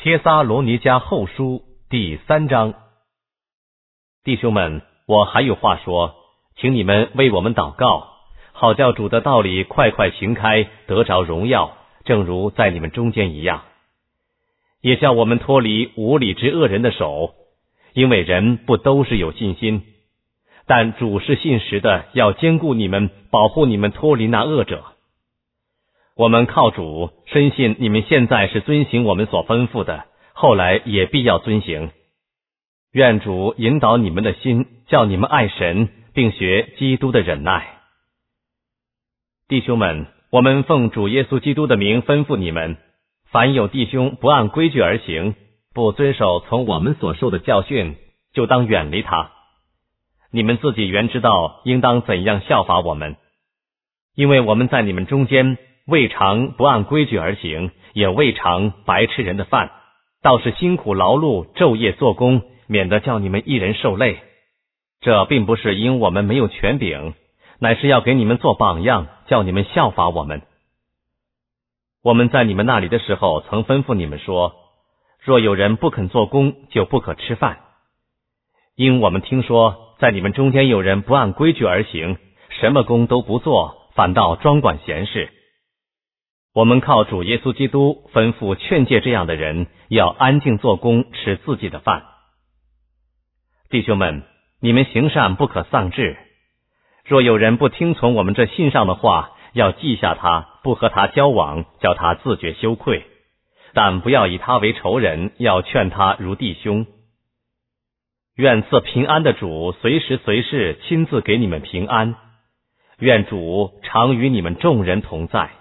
帖撒罗尼迦后书第3章。弟兄们，我还有话说，请你们为我们祷告，好叫主的道理快快行开，得着荣耀，正如在你们中间一样。也叫我们脱离无理之恶人的手，因为人不都是有信心，但主是信实的，要坚固你们，保护你们脱离那恶者。我们靠主，深信你们现在是遵行我们所吩咐的，后来也必要遵行。愿主引导你们的心，叫你们爱神，并学基督的忍耐。弟兄们，我们奉主耶稣基督的名吩咐你们，凡有弟兄不按规矩而行，不遵守从我们所受的教训，就当远离他。你们自己原知道应当怎样效法我们，因为我们在你们中间未尝不按规矩而行，也未尝白吃人的饭，倒是辛苦劳碌，昼夜做工，免得叫你们一人受累。这并不是因我们没有权柄，乃是要给你们做榜样，叫你们效法我们。我们在你们那里的时候，曾吩咐你们说，若有人不肯做工，就不可吃饭。因我们听说，在你们中间有人不按规矩而行，什么工都不做，反倒专管闲事。我们靠主耶稣基督吩咐劝诫这样的人，要安静做工，吃自己的饭。弟兄们，你们行善不可丧志。若有人不听从我们这信上的话，要记下他，不和他交往，叫他自觉羞愧。但不要以他为仇人，要劝他如弟兄。愿赐平安的主随时随事亲自给你们平安。愿主常与你们众人同在。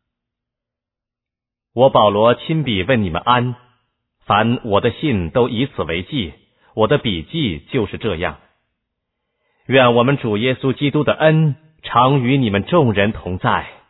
我保罗亲笔问你们安，凡我的信都以此为记，我的笔记就是这样。愿我们主耶稣基督的恩常与你们众人同在。